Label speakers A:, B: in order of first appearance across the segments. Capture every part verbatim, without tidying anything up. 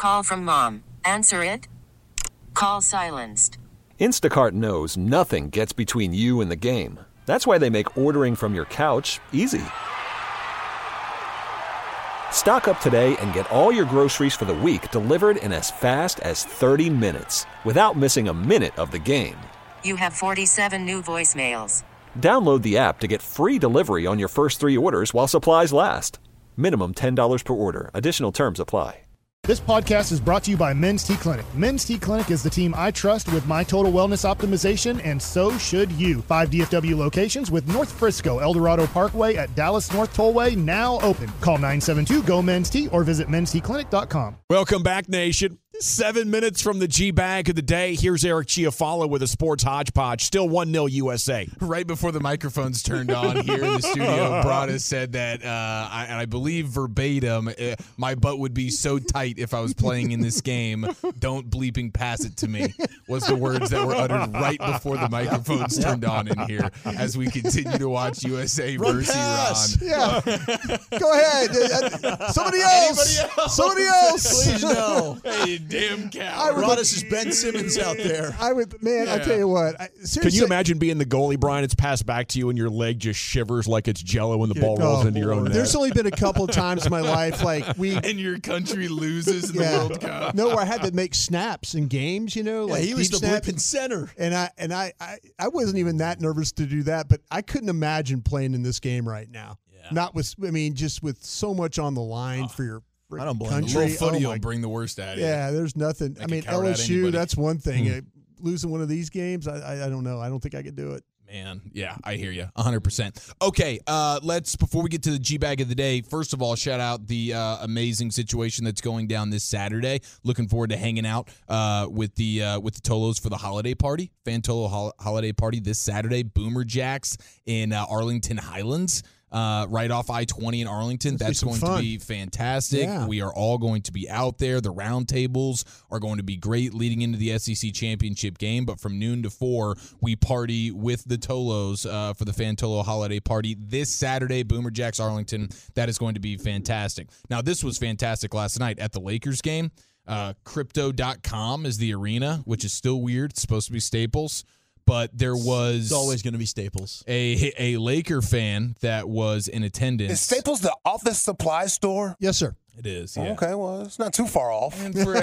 A: Call from mom. Answer it. Call silenced.
B: Instacart knows nothing gets between you and the game. That's why they make ordering from your couch easy. Stock up today and get all your groceries for the week delivered in as fast as thirty minutes without missing a minute of the game.
A: You have forty-seven new voicemails.
B: Download the app to get free delivery on your first three orders while supplies last. Minimum ten dollars per order. Additional terms apply.
C: This podcast is brought to you by Men's T Clinic. Men's T Clinic is the team I trust with my total wellness optimization, and so should you. Five D F W locations with North Frisco, El Dorado Parkway at Dallas North Tollway now open. Call nine seven two, G O, Men's T or visit mens t clinic dot com.
D: Welcome back, Nation. Seven minutes from the G-Bag of the day. Here's Eric Chiafalo with a sports hodgepodge. Still one nil U S A.
E: Right before the microphones turned on here in the studio, Broadus said that, uh, I, and I believe verbatim, uh, my butt would be so tight if I was playing in this game. Don't bleeping pass it to me, was the words that were uttered right before the microphones turned on in here as we continue to watch U S A
F: Run
E: versus
F: pass.
E: Iran.
F: Yeah. Go ahead. Somebody else.
E: Anybody else?
F: Somebody else.
E: Please no. Hey, damn cow.
F: Broadus is Ben Simmons out there.
G: I would, man,
E: Yeah.
G: I tell you what. I,
D: Can you imagine being the goalie, Brian? It's passed back to you and your leg just shivers like it's Jello when the ball rolls
G: Oh,
D: into your own net.
G: There's only been a couple of times in my life, like we.
E: And your country loses in the
G: Yeah.
E: World Cup.
G: No, where I had to make snaps in games, you know,
F: Yeah,
G: like
F: he was
G: deep
F: the
G: snap.
F: bleeping center.
G: And I and I, I I wasn't even that nervous to do that, but I couldn't imagine playing in this game right now.
E: Yeah.
G: Not with, I mean, just with so much on the line for your
F: I don't blame
E: A
F: him.
G: country.
E: little footy
G: Oh,
E: will
G: my-
E: bring the worst out of you.
G: Yeah, there's nothing.
E: They
G: I
E: can
G: mean,
E: count out
G: L S U,
E: anybody.
G: that's one thing. Uh, losing one of these games, I, I I don't know. I don't think I could do it.
E: Man, yeah, I hear you, one hundred percent. Okay, uh, let's, before we get to the G-Bag of the day, first of all, shout out the uh, amazing situation that's going down this Saturday. Looking forward to hanging out uh, with the uh, with the Tolos for the holiday party, Fan Tolo hol- holiday party this Saturday, Boomer Jacks in uh, Arlington Highlands. Uh, right off I twenty in Arlington.
G: That'll be
E: That's
G: some
E: going
G: fun.
E: to be fantastic.
G: Yeah.
E: We are all going to be out there. The round tables are going to be great leading into the S E C championship game. But from noon to four, we party with the Tolos uh, for the Fan Tolo holiday party this Saturday, Boomer Jacks Arlington. That is going to be fantastic. Now, this was fantastic last night at the Lakers game. Uh, crypto dot com is the arena, which is still weird. It's supposed to be Staples. But there was
F: It's always going to be Staples.
E: a a Laker fan that was in attendance.
H: Is Staples the office supply store?
G: Yes, sir.
E: It is, yeah.
H: Okay, well, it's not too far off.
E: And for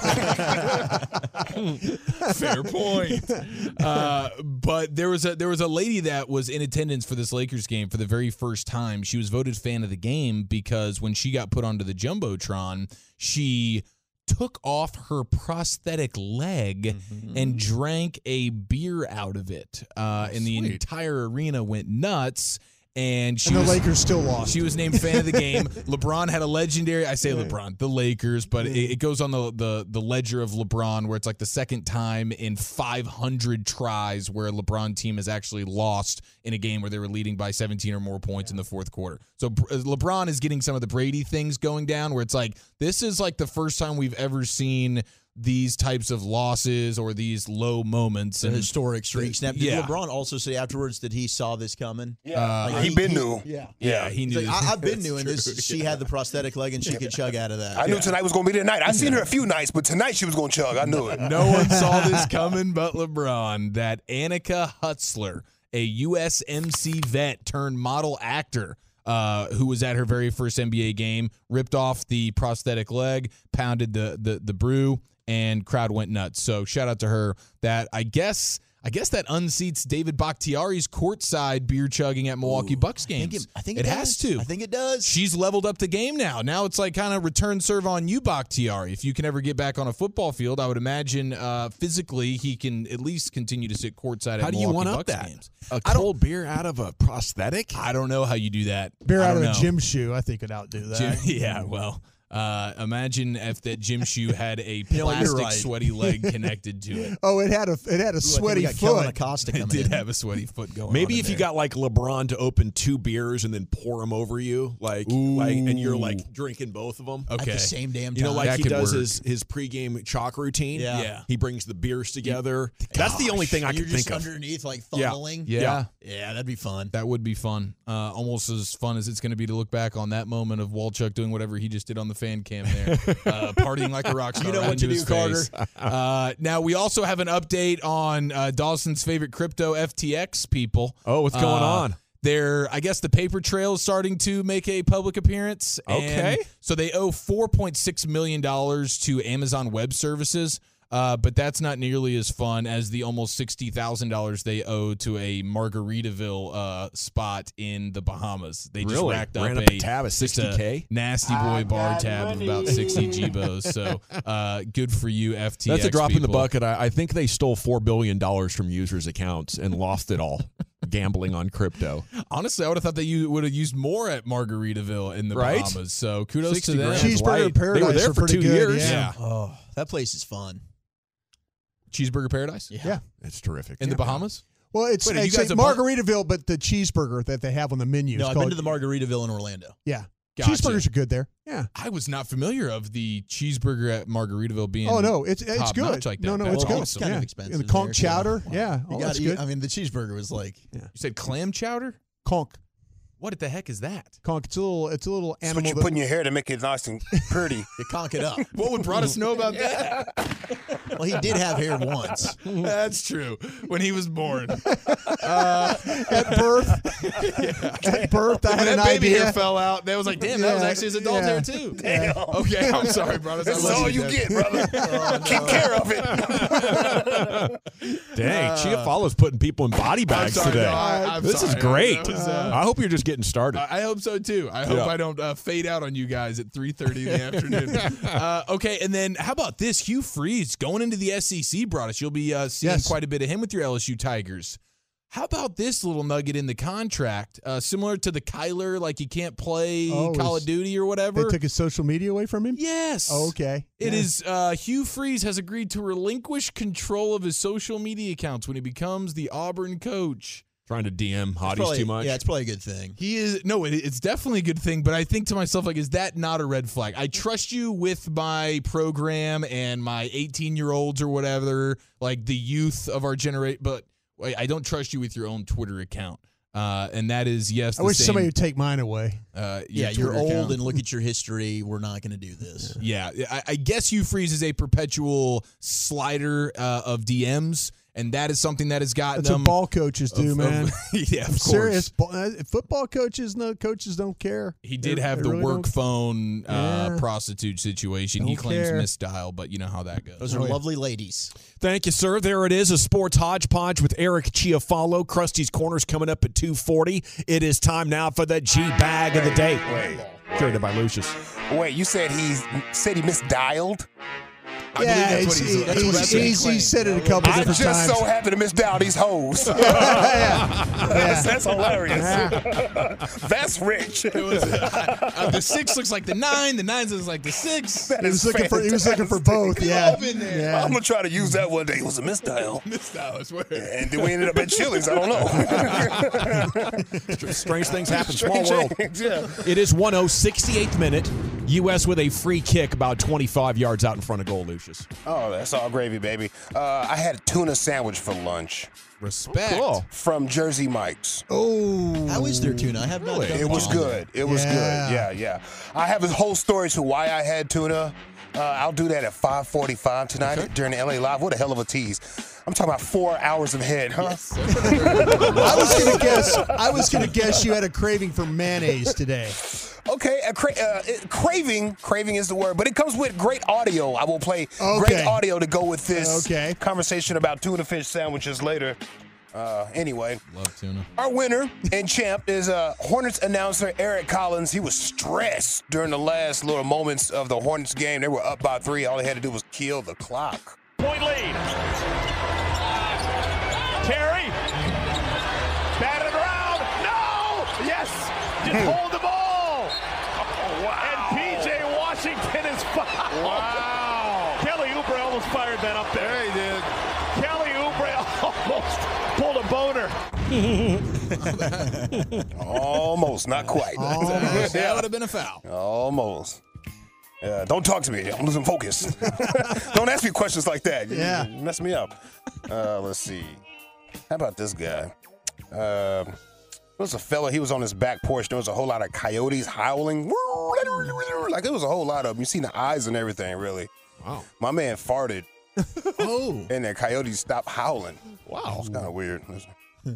E: fair point. Uh, but there was a there was a lady that was in attendance for this Lakers game for the very first time. She was voted fan of the game because when she got put onto the Jumbotron, she took off her prosthetic leg
F: Mm-hmm.
E: and drank a beer out of it. Uh, and the
D: Sweet.
E: entire arena went nuts. And she
G: And the
E: was,
G: Lakers still lost.
E: She was named fan of the game. LeBron had a legendary, I say LeBron, the Lakers, but it, it goes on the, the the ledger of LeBron where it's like the second time in five hundred tries where a LeBron team has actually lost in a game where they were leading by seventeen or more points in the fourth quarter. So Br- LeBron is getting some of the Brady things going down where it's like, this is like the first time we've ever seen these types of losses or these low moments.
F: The
E: And
F: historic streaks. Now, did
E: yeah.
F: LeBron also say afterwards that he saw this coming?
H: Yeah,
E: Uh,
H: he been new.
G: Yeah.
E: yeah, he
F: He's
E: knew.
F: like, I, I've been
E: That's
F: new, and this,
E: true.
F: she had the prosthetic leg, and she could chug out of that.
H: I knew tonight was going to be the night. I've seen her a few nights, but tonight she was going to chug. I knew it.
E: No one saw this coming but LeBron. That Annika Hutzler, a U S M C vet turned model actor, uh, who was at her very first N B A game, ripped off the prosthetic leg, pounded the the the brew, and crowd went nuts. So shout out to her. That I guess I guess that unseats David Bakhtiari's courtside beer chugging at Milwaukee Bucks
F: I think
E: games.
F: it, I think
E: it,
F: it,
E: has
F: does.
E: to.
F: I think it does.
E: She's leveled up the game now. Now it's like kind of return serve on you, Bakhtiari. If you can ever get back on a football field, I would imagine uh, physically he can at least continue to sit courtside at
D: How do you
E: Milwaukee
D: one up
E: Bucks
D: that?
E: games.
D: A
E: I don't-
D: cold beer out of a prosthetic?
E: I don't know how you do that.
G: Beer
E: I
G: out of
E: don't
G: a
E: know.
G: gym shoe, I think, could outdo that.
E: Gym- yeah, well, uh, imagine if that gym shoe had a
F: know what, you're
E: plastic
F: right.
E: sweaty leg connected to it.
G: Oh, it had a it had a
F: Ooh, I think
G: sweaty
F: we got Kellen
G: foot.
F: Acosta
E: It
F: coming
E: did
F: in.
E: have a sweaty foot going on.
D: Maybe
E: in
D: if you
E: there.
D: got like LeBron to open two beers and then pour them over you, like, like, and you're like drinking both of them.
F: At
E: Okay.
F: the same damn time.
D: You know, like
E: That
D: he
E: could
D: does
E: work.
D: his, his pregame chalk routine.
F: Yeah.
E: Yeah.
D: He brings the beers together. That's the only thing I
F: You're
D: can
F: just
D: think of.
F: underneath, like
D: Yeah.
F: funneling.
E: Yeah.
F: Yeah, that'd be fun.
E: That would be fun. Uh, almost as fun as it's going to be to look back on that moment of Walchuk doing whatever he just did on the fan cam there, uh, partying like a rock star.
F: You know
E: right
F: what to
E: into
F: do,
E: his
F: Carter.
E: face. Uh, now, we also have an update on uh, Dawson's favorite crypto, F T X people.
D: Oh, what's going
E: Uh,
D: on?
E: They're, I guess, the paper trail is starting to make a public appearance.
D: Okay.
E: And so they owe four point six million dollars to Amazon Web Services. Uh, but that's not nearly as fun as the almost sixty thousand dollars they owe to a Margaritaville uh, spot in the Bahamas. They just
D: Really?
E: racked up,
D: Ran up
E: a,
D: a tab of
E: just a
D: sixty K?
E: nasty boy bar tab of about sixty G-Bos. So uh, good for you, F T X
D: That's a drop in the
E: people.
D: bucket. I, I think they stole four billion dollars from users' accounts and lost it all gambling on crypto.
E: Honestly, I would have thought that you would have used more at Margaritaville in the
D: Right?
E: Bahamas. So kudos to
D: sixty
E: them.
D: grand.
G: Cheeseburger
D: Light.
G: Paradise
D: They were there
G: are
D: for
G: pretty
D: two
G: good,
D: years.
G: Yeah.
F: Oh, that place is fun.
E: Cheeseburger Paradise?
F: Yeah.
G: Yeah.
D: It's terrific.
E: In the Bahamas?
G: Well, it's,
E: Wait, are you
G: it's
E: guys
G: a
E: a bu-
G: Margaritaville, but the cheeseburger that they have on the menu.
F: No,
G: is
F: I've
G: called,
F: been to the Margaritaville in Orlando.
G: Yeah.
E: Gotcha.
G: Cheeseburgers are good there. Yeah.
E: I was not familiar of the cheeseburger at Margaritaville being
G: Oh, no. It's it's
E: top-notch
G: good.
E: like that.
G: no, no,
E: That's
G: it's good.
E: awesome.
F: kind of
G: yeah.
F: expensive
G: And the conch
F: there, too.
G: chowder. Yeah.
F: You
G: Oh,
F: got
G: that's
F: to
G: good.
F: I mean, the cheeseburger was like,
E: You said clam chowder?
G: Conch.
E: What the heck is that?
G: Conch. It's a little, it's a little
H: That's
G: animal.
H: what you
G: that-
H: put in your hair to make it nice and pretty.
F: you conk it up.
E: What would Broadus know about that?
F: Well, he did have hair once.
E: That's true. When he was born.
G: at birth. At birth, I
E: When
G: had
E: that
G: an
E: baby
G: idea.
E: hair fell out, they was like, damn, that was
G: Yeah,
E: actually his adult
G: yeah.
E: hair too.
H: Damn.
E: Okay, I'm sorry, Broadus. I
H: That's
E: love
H: all you
E: Dad.
H: get, brother. Keep care of it.
D: Dang, Chia Follows putting people in body
E: I'm
D: bags
E: sorry,
D: today.
E: no, I- I'm
D: this is
E: sorry.
D: great.
E: That was, uh,
D: I hope you're just getting started.
E: I I hope so too. I hope
D: Yeah.
E: I don't uh, fade out on you guys at three thirty in the afternoon. Uh, okay, and then how about this? Hugh Freeze going into the S E C, brought us. You'll be uh, seeing
G: Yes.
E: quite a bit of him with your L S U Tigers. How about this little nugget in the contract? Uh, similar to the Kyler, like you can't play
G: Oh,
E: Call
G: is-
E: of Duty or
G: They
E: whatever.
G: took his social media away from him?
E: yes.
G: Oh, okay.
E: It
G: Yeah.
E: is uh, Hugh Freeze has agreed to relinquish control of his social media accounts when he becomes the Auburn coach.
D: Trying to D M
F: It's
D: hotties
F: probably-
D: too much.
F: Yeah, it's probably a good thing.
E: He is no, it, it's definitely a good thing, but I think to myself, like, is that not a red flag? I trust you with my program and my eighteen year olds or whatever, like the youth of our generation, but wait, I don't trust you with your own Twitter account. Uh, and that is yes.
G: I
E: the
G: wish
E: same,
G: somebody would take mine away.
E: Uh, your
F: Yeah, you're
E: Twitter
F: old
E: account.
F: and look at your history. We're not going to do this.
E: Yeah, I, I guess Hugh Freeze is a perpetual slider uh, of D Ms, and that is something that has gotten
G: That's
E: them.
G: what ball coaches do,
E: of-
G: man.
E: of- yeah, of course.
G: Serious ball, uh, football coaches, no coaches don't care.
E: He did
G: They-
E: have
G: they
E: the
G: really
E: work
G: don't-
E: phone uh,
G: Yeah.
E: prostitute situation. He
G: Don't
E: claims
G: care.
E: misdial, but you know how that goes.
F: Those are
G: Oh, yeah.
F: lovely ladies.
D: Thank you, sir. There it is, a sports hodgepodge with Eric Chiafalo. Krusty's Corners coming up at two forty. It is time now for the G Bag of the Day.
H: Wait,
D: Curated by Lucius.
H: wait. You said he said he misdialed?
E: I
G: Yeah,
E: believe that's
G: he's,
E: what he's,
G: he-
E: that's what
G: he's,
E: he's
G: he's,
E: saying.
G: he said it a couple
H: I
G: different
H: just
G: times.
H: so happen to misdial these hoes.
G: yeah.
H: that's, that's hilarious. That's rich.
E: It was, uh, uh, the six looks like the nine. The nine looks like the six.
H: That
G: He was
H: is
G: looking for he was looking for
H: fantastic.
G: both. Yeah.
E: Love in there.
G: yeah.
H: I'm gonna try to use that one day. It was a misdial.
E: Misdial, I swear.
H: And then we ended up at Chili's. I don't know.
D: Strange things happen. Small
H: Strange
D: world.
H: things, yeah.
D: It is one oh sixty-eighth minute. U S with a free kick about twenty-five yards out in front of goal, Lucius.
H: Oh, that's all gravy, baby. Uh, I had a tuna sandwich for lunch
E: Respect.
D: Cool.
H: from Jersey Mike's.
G: Oh.
F: How is their tuna? I have not
E: Really?
F: done
H: It was
F: tuna.
H: good. It was
G: Yeah.
H: good. Yeah, yeah. I have a whole story to why I had tuna. Uh, I'll do that at five forty-five tonight during the L A Live. What a hell of a tease. I'm talking about four hours ahead, huh?
G: I was gonna guess. I was gonna guess you had a craving for mayonnaise today.
H: Okay, a cra- uh, it- craving, craving is the word, but it comes with great audio. I will play
G: Okay.
H: great audio to go with this
G: Okay.
H: conversation about tuna fish sandwiches later. Uh, anyway,
E: Love tuna.
H: our winner and champ is uh, Hornets announcer Eric Collins. He was stressed during the last little moments of the Hornets game. They were up by three. All they had to do was kill the clock.
I: Point lead. Terry. Batted around. No! Yes! Just hold the ball. Oh, wow. And P J Washington is fouled. Wow. Kelly Oubre almost fired that up there. Yeah, he did. Kelly Oubre almost pulled a boner.
H: Almost, not quite.
E: That, that would have been a foul.
H: Almost. Uh, don't talk to me. I'm losing focus. Don't ask me questions like that. You,
G: Yeah.
H: you mess me up. Uh, let's see. How about this guy? Uh, was a fella, he was on his back porch. There was a whole lot of coyotes howling. Like, it was a whole lot of them. You seen the eyes and everything, really.
D: Wow.
H: My man farted.
F: Oh.
H: And the coyotes stopped howling.
D: Wow.
H: It's kind of weird. Listen.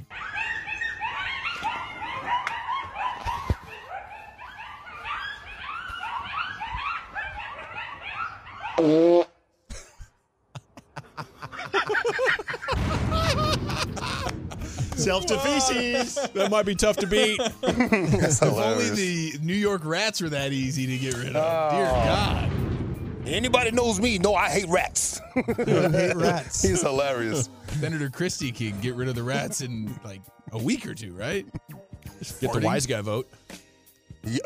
C: Self-to-feces.
D: That might be tough to beat.
H: That's
E: If only
H: hilarious.
E: the New York rats were that easy to get rid of.
H: Oh.
E: Dear God.
H: Anybody knows me, know I hate rats.
G: I hate rats.
H: He's hilarious.
E: Senator Christie can get rid of the rats in like a week or two, right?
D: Get the wise guy vote.
H: Yeah.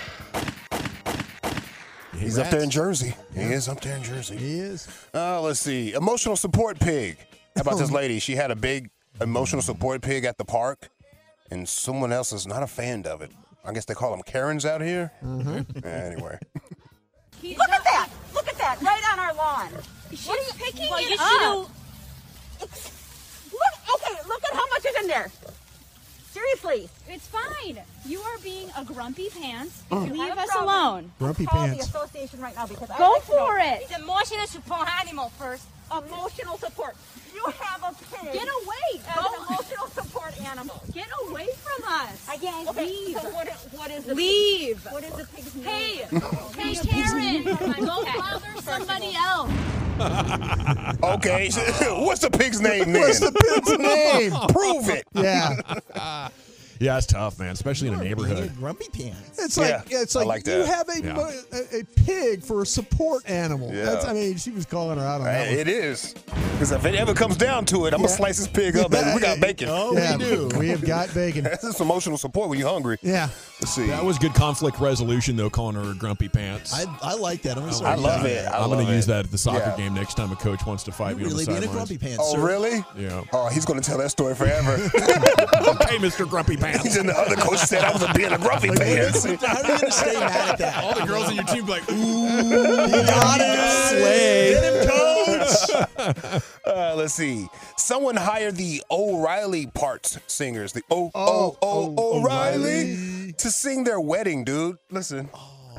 H: He's up there in Jersey. He is up there in Jersey.
G: He is.
H: Uh, let's see. Emotional support pig. How about this lady? She had a big emotional support pig at the park, and someone else is not a fan of it. I guess they call them Karens out here.
G: Mm-hmm.
H: Yeah, anyway.
J: Look at that! Look at that! Right on our lawn. She's what are you picking well, it you up? It's, look, okay, look at how much is in there. Seriously.
K: It's fine. You are being a grumpy pants.
J: Oh.
K: Leave us alone.
G: Grumpy
J: Call
G: pants.
J: the association right now because I
K: Go
J: like to know.
K: for it.
J: It's emotional support animal first. Emotional support. You have a pig.
K: Get away.
J: As
K: Go.
J: an emotional support animal.
K: Get away from us.
J: Again, okay,
K: leave.
J: So what, what is the
K: Leave.
J: Pig? What is the pig's name?
K: Hey, hey, Karen. Go bother somebody else.
H: Okay, what's the pig's name then?
G: What's the pig's name?
H: Prove it.
G: Yeah.
D: Yeah, it's tough, man, especially in a neighborhood.
F: Grumpy pants.
G: It's like
H: Yeah,
G: it's
H: I
G: like,
H: like
G: you
H: that.
G: have a,
D: Yeah.
G: mo- a a pig for a support animal.
H: Yeah.
G: That's I mean, she was calling her out on that
H: Hey,
G: one.
H: it is. Because if it ever comes down to it, I'm going to
G: Yeah.
H: slice this pig up, baby. We got bacon.
F: Oh,
G: yeah,
F: we do.
G: We have got bacon.
H: This is emotional support when you're hungry.
G: Yeah.
H: Let's see.
D: That was good conflict resolution, though, calling her a grumpy pants.
F: I, I like that. I'm gonna
H: I
F: start
H: love
F: doing
H: it.
F: that.
H: I
D: I'm going
H: love
D: to use
H: it.
D: that at the soccer
H: Yeah.
D: game next time a coach wants to fight me on the
F: Really being a
D: sidelines.
F: grumpy pants,
H: Oh,
F: sir.
H: really?
D: Yeah.
H: Oh, he's going to tell that story forever.
D: Okay, Mister Grumpy Pants.
H: And the other coach said I was a being a grumpy pants.
F: How are you gonna stay mad at that?
E: All the girls in your team be like, ooh,
F: You got it.
D: Slay.
F: Get him, coach.
H: Uh, let's see. Someone hired the O'Reilly parts singers, the O O O O'Reilly, to sing their wedding, dude. Listen.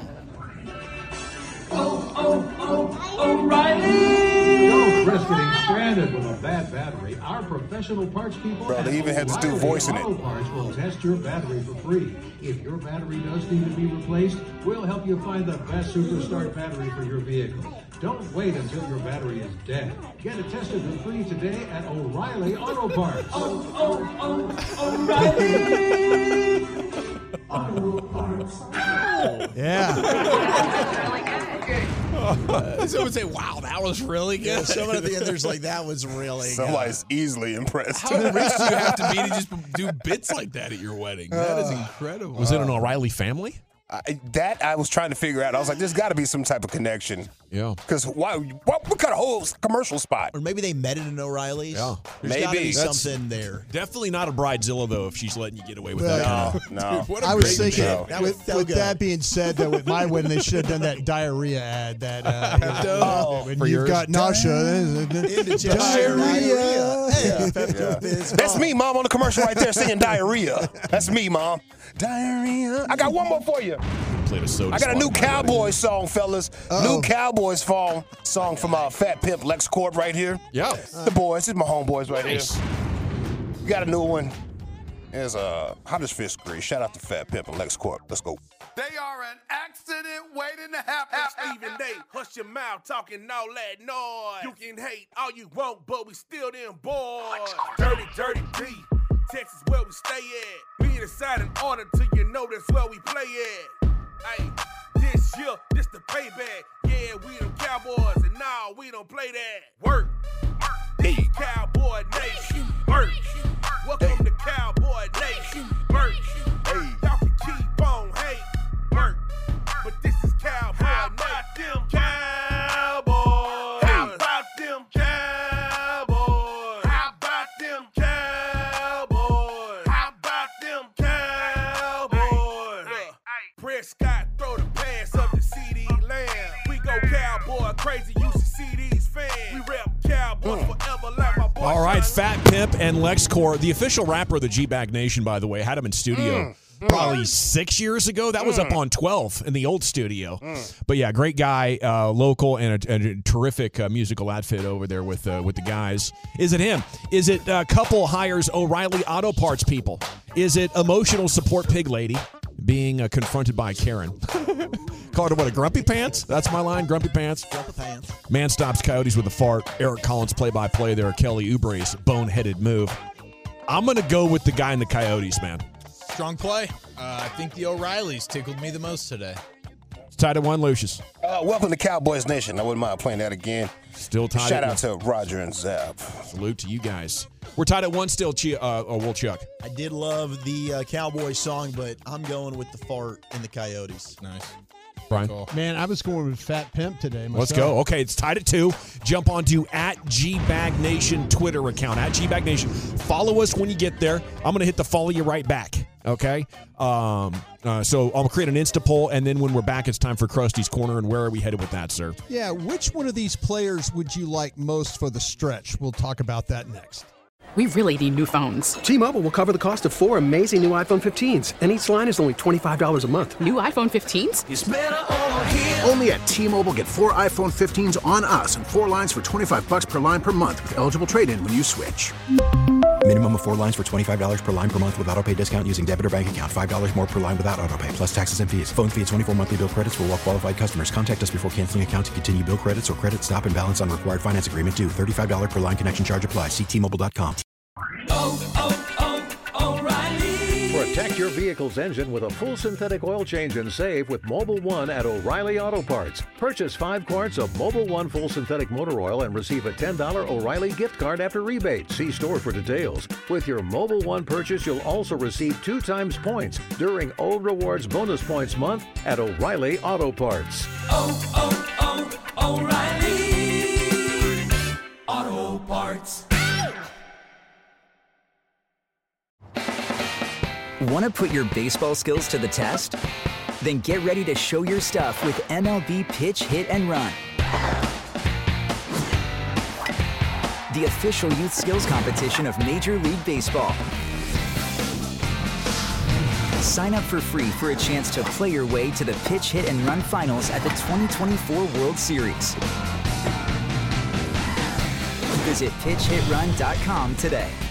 L: Don't risk getting stranded with a bad battery. Our professional parts people
H: Bro, they
L: at
H: even had this dude
L: O'Reilly
H: voicing it.
L: Auto Parts will test your battery for free. If your battery does need to be replaced, we'll help you find the best Superstart battery for your vehicle. Don't wait until your battery is dead. Get it tested for free today at O'Reilly Auto Parts. Oh, oh, oh, O'Reilly Auto Parts.
G: Yeah.
E: someone would say, wow, that was really
F: Yeah,
E: good.
F: someone at the end there's like, that was really
H: Somebody's easily impressed.
E: How rich do you have to be to just do bits like that at your wedding? That is incredible.
D: Was it an O'Reilly family?
H: I, that I was trying to figure out. I was like, there's got to be some type of connection.
D: Yeah.
H: Because why? What, what kind of whole commercial spot?
F: Or maybe they met it in O'Reilly's.
D: Yeah.
F: There's
H: Maybe.
F: gotta be
H: That's-
F: something there.
D: Definitely not a bridezilla, though, if she's letting you get away with
G: Well,
D: that kind
H: No,
D: of.
H: no.
E: Dude, what a
G: I was
E: great
G: thinking,
E: show.
F: That was
G: with,
F: so
G: with
F: good.
G: that being said, that with my wedding, they should have done that diarrhea ad. That uh,
H: Oh,
G: when
D: for
G: you've
D: yours?
G: got nausea,
F: Indigestion,
G: diarrhea.
F: Hey, Pepto-Bismol.
H: That's me, Mom, on the commercial right there singing diarrhea. That's me, Mom. Diarrhea. I got one more for you.
D: Played a soda
H: I got a
D: spot
H: new
D: in my wedding.
H: Cowboys song, fellas.
G: Uh-oh.
H: New Cowboys song, song from uh, Fat Pimp LexCorp right here.
D: Yeah.
H: The boys, this is my homeboys right
D: Nice.
H: here. We got a new one. There's uh, Hottest Fifth Grade. Shout out to Fat Pimp and LexCorp. Let's go.
I: They are an accident waiting to happen. Stephen A. Hush your mouth, talking all that noise. You can hate all you want, but we still them boys. Dirty, dirty D. Texas where we stay at. We inside in order till you know that's where we play at. Hey, this year, this the payback. Yeah, we them Cowboys, and now we don't play that. Work. This is Cowboy Nation. Work. Welcome to Cowboy Nation. Work. Hey, y'all can keep on hate. Work. But this is Cowboy How about them Cowboys? How about them Cowboys? How about them Cowboys? How about them Cowboys? Look, Prescott throw the pass up to C D Lamb. We go Cowboy crazy, you should see these fans. We rep Cowboys forever like my boy
D: All right, Fat Pimp and LexCorp, the official rapper of the G-Bag Nation, by the way, had him in studio.
H: Mm.
D: Probably six years ago. That was up on twelve in the old studio.
H: Mm.
D: But yeah, great guy, uh, local, and a, and a terrific uh, musical outfit over there with uh, with the guys. Is it him? Is it uh, couple hires O'Reilly Auto Parts people? Is it emotional support pig lady being uh, confronted by Karen? Called her what, a grumpy pants? That's my line, grumpy pants.
M: Grumpy pants.
D: Man stops Coyotes with a fart. Eric Collins play-by-play there. Kelly Oubre's boneheaded move. I'm going to go with the guy in the Coyotes, man.
E: Strong play. Uh, I think the O'Reillys tickled me the most today.
D: It's tied at one, Lucius.
H: Uh, welcome to Cowboys Nation. I wouldn't mind playing that again.
D: Still tied.
H: Shout
D: at
H: out to Roger and Zap.
D: Salute to you guys. We're tied at one still, Chia, uh, oh, well, Chuck.
M: I did love the uh, Cowboys song, but I'm going with the fart and the Coyotes.
E: Nice.
D: Brian?
G: Man, I was going with Fat Pimp today myself.
D: Let's go. Okay, it's tied at two. Jump onto at G-Bag Nation Twitter account, at G-Bag Nation. Follow us when you get there. I'm going to hit the follow you right back, okay? Um, uh, so I'll create an Insta poll, and then when we're back, it's time for Krusty's Corner. And where are we headed with that, sir?
G: Yeah, which one of these players would you like most for the stretch? We'll talk about that next.
N: We really need new phones.
O: T-Mobile will cover the cost of four amazing new iPhone fifteens, and each line is only twenty-five dollars a month.
N: New iPhone fifteens?
O: It's better over here.
P: Only at T-Mobile, get four iPhone fifteens on us and four lines for twenty-five bucks per line per month with eligible trade-in when you switch.
Q: Minimum of four lines for twenty-five dollars per line per month with autopay discount using debit or bank account. five dollars more per line without autopay, plus taxes and fees. Phone fee at twenty-four monthly bill credits for well-qualified customers. Contact us before canceling account to continue bill credits or credit stop and balance on required finance agreement due. thirty-five dollars per line connection charge applies. See T Mobile dot com.
R: Oh, oh, oh, O'Reilly. Protect your vehicle's engine with a full synthetic oil change and save with Mobil one at O'Reilly Auto Parts. Purchase five quarts of Mobil one full synthetic motor oil and receive a ten dollars O'Reilly gift card after rebate. See store for details. With your Mobil one purchase, you'll also receive two times points during O Rewards Bonus Points Month at O'Reilly Auto Parts.
I: Oh, oh, oh, O'Reilly Auto Parts.
S: Want to put your baseball skills to the test? Then get ready to show your stuff with M L B Pitch, Hit, and Run. The official youth skills competition of Major League Baseball. Sign up for free for a chance to play your way to the Pitch, Hit, and Run finals at the twenty twenty-four World Series. Visit pitch hit run dot com today.